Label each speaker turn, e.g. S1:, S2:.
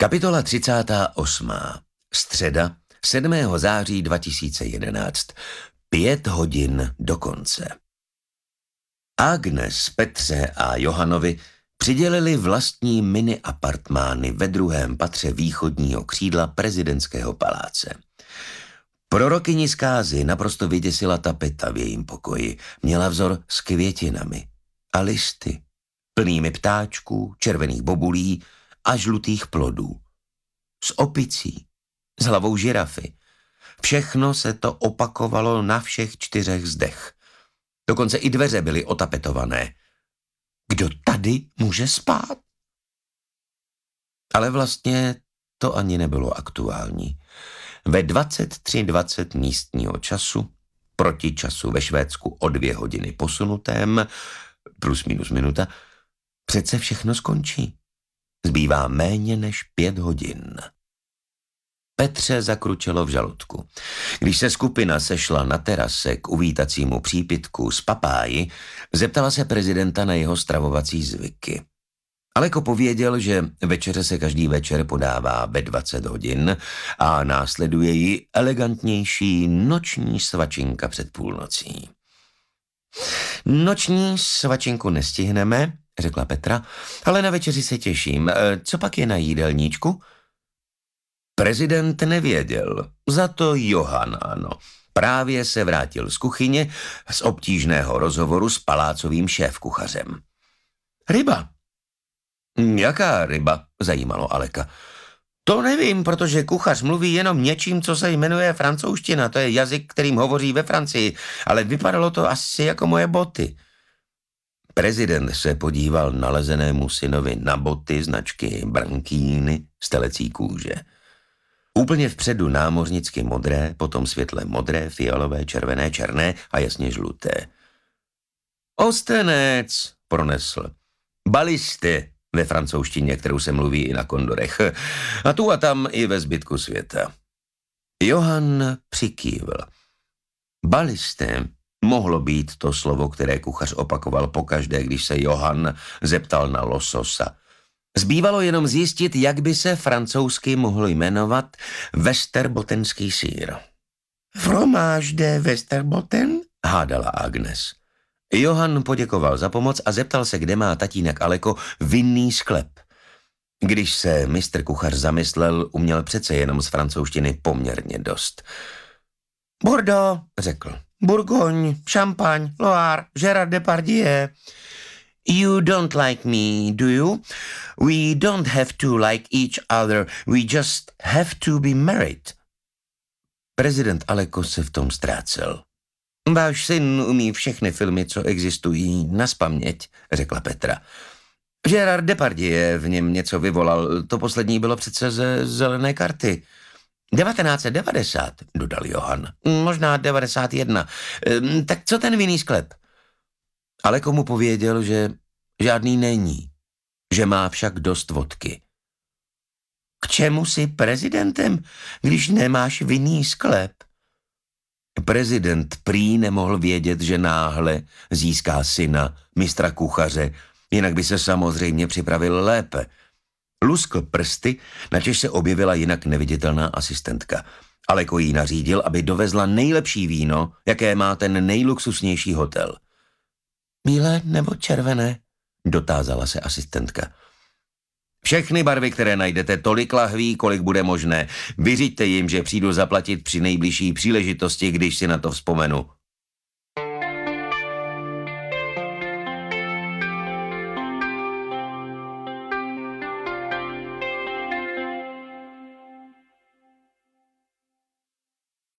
S1: Kapitola 38. Středa 7. září 2011. 5 hodin do konce. Agnes, Petře a Johanovi přidělili vlastní mini apartmány ve 2. patře východního křídla prezidentského paláce. Prorokyni zkázy naprosto vyděsila tapeta v jejím pokoji. Měla vzor s květinami a listy, plnými ptáčků, červených bobulí a žlutých plodů. S opicí, s hlavou žirafy. Všechno se to opakovalo na všech 4 zdech. Dokonce i dveře byly otapetované. Kdo tady může spát? Ale vlastně to ani nebylo aktuální. Ve 23:20 místního času, proti času ve Švédsku o 2 hodiny posunutém, plus minus minuta, přece všechno skončí. Zbývá méně než 5 hodin. Petře zakručelo v žaludku. Když se skupina sešla na terase k uvítacímu přípitku z papáji, zeptala se prezidenta na jeho stravovací zvyky. Aleko pověděl, že večeře se každý večer podává ve 20 hodin a následuje ji elegantnější noční svačinka před půlnocí. Noční svačinku nestihneme, řekla Petra, ale na večeři se těším. Co pak je na jídelníčku? Prezident nevěděl, za to Johan ano. Právě se vrátil z kuchyně z obtížného rozhovoru s palácovým šéfkuchařem. Ryba. Jaká ryba? Zajímalo Aleka. To nevím, protože kuchař mluví jenom něčím, co se jmenuje francouzština. To je jazyk, kterým hovoří ve Francii, ale vypadalo to asi jako moje boty. Prezident se podíval nalezenému synovi na boty značky Brankini z telecí kůže. Úplně vpředu námořnicky modré, potom světle modré, fialové, červené, černé a jasně žluté. Ostenec, pronesl. Balisty ve francouzštině, kterou se mluví i na Kondorech. A tu a tam i ve zbytku světa. Johan přikývl. Balisté mohlo být to slovo, které kuchař opakoval pokaždé, když se Johan zeptal na lososa. Zbývalo jenom zjistit, jak by se francouzsky mohlo jmenovat Westerbotenský sýr. Fromage de Westerbotten? Hádala Agnes. Johan poděkoval za pomoc a zeptal se, kde má tatínek Aleko vinný sklep. Když se mistr kuchař zamyslel, uměl přece jenom z francouzštiny poměrně dost. Bordeaux, řekl. Bourgogne, Champagne, Loire, Gérard Depardieu. You don't like me, do you? We don't have to like each other, we just have to be married. Prezident Aleko se v tom ztrácel. Váš syn umí všechny filmy, co existují, nazpaměť, řekla Petra. Gérard Depardieu v něm něco vyvolal, to poslední bylo přece ze Zelené karty. 1990, dodal Johan, možná 91. Tak co ten vinný sklep? Ale komu pověděl, že žádný není, že má však dost vodky. K čemu jsi prezidentem, když nemáš vinný sklep? Prezident prý nemohl vědět, že náhle získá syna, mistra kuchaře, jinak by se samozřejmě připravil lépe. Luskl prsty, načež se objevila jinak neviditelná asistentka. Aleko jí nařídil, aby dovezla nejlepší víno, jaké má ten nejluxusnější hotel. Bílé nebo červené? Dotázala se asistentka. Všechny barvy, které najdete, tolik lahví, kolik bude možné. Vyřiďte jim, že přijdu zaplatit při nejbližší příležitosti, když si na to vzpomenu,